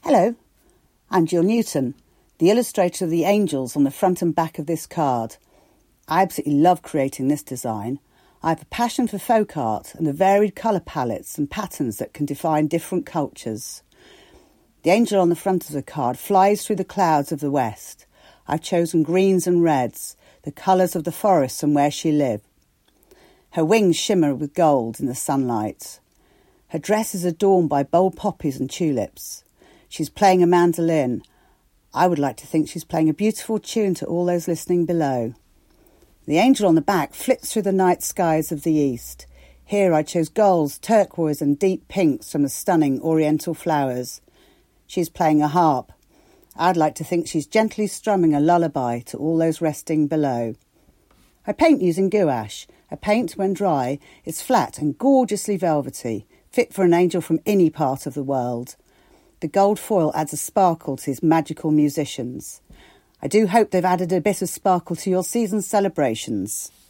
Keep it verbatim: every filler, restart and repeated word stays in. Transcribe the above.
Hello, I'm Jill Newton, the illustrator of the angels on the front and back of this card. I absolutely love creating this design. I have a passion for folk art and the varied colour palettes and patterns that can define different cultures. The angel on the front of the card flies through the clouds of the west. I've chosen greens and reds, the colours of the forests and where she lived. Her wings shimmer with gold in the sunlight. Her dress is adorned by bold poppies and tulips. She's playing a mandolin. I would like to think she's playing a beautiful tune to all those listening below. The angel on the back flits through the night skies of the east. Here I chose golds, turquoise and deep pinks from the stunning oriental flowers. She's playing a harp. I'd like to think she's gently strumming a lullaby to all those resting below. I paint using gouache. A paint, when dry, is flat and gorgeously velvety, fit for an angel from any part of the world. The gold foil adds a sparkle to his magical musicians. I do hope they've added a bit of sparkle to your season celebrations.